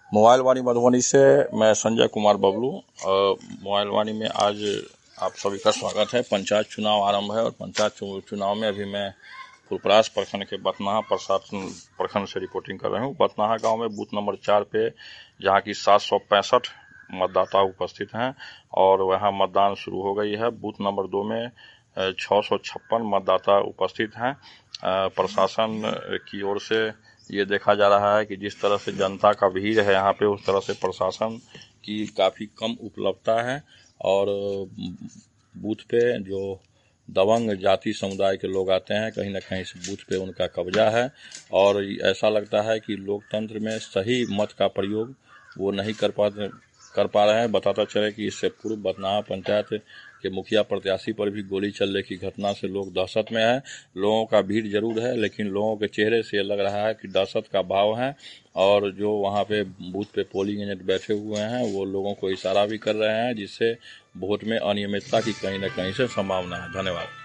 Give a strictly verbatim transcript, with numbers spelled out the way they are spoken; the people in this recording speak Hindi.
मोबाइल वाणी मधुबनी से मैं संजय कुमार बबलू। मोबाइल वाणी में आज आप सभी का स्वागत है। पंचायत चुनाव आरंभ है और पंचायत चुनाव में अभी मैं फुलपरास प्रखंड के बथनाहा प्रशासन प्रखंड से रिपोर्टिंग कर रहा हूँ। बथनाहा गांव में बूथ नंबर चार पे जहां की सात सौ पैंसठ मतदाता उपस्थित हैं और वहां मतदान शुरू हो गई है। बूथ नंबर दो में छह सौ छप्पन मतदाता उपस्थित हैं। प्रशासन की ओर से ये देखा जा रहा है कि जिस तरह से जनता का भीड़ है यहाँ पे, उस तरह से प्रशासन की काफ़ी कम उपलब्धता है और बूथ पे जो दबंग जाति समुदाय के लोग आते हैं, कहीं ना कहीं से बूथ पे उनका कब्जा है और ऐसा लगता है कि लोकतंत्र में सही मत का प्रयोग वो नहीं कर पा कर पा रहे हैं। बताता चले कि इससे पूर्व बथनाहा पंचायत के मुखिया प्रत्याशी पर भी गोली चलने की घटना से लोग दहशत में है। लोगों का भीड़ जरूर है, लेकिन लोगों के चेहरे से लग रहा है कि दहशत का भाव है और जो वहां पे बूथ पे पोलिंग एजेंट बैठे हुए हैं वो लोगों को इशारा भी कर रहे हैं, जिससे वोट में अनियमितता की कहीं ना कहीं से संभावना है। धन्यवाद।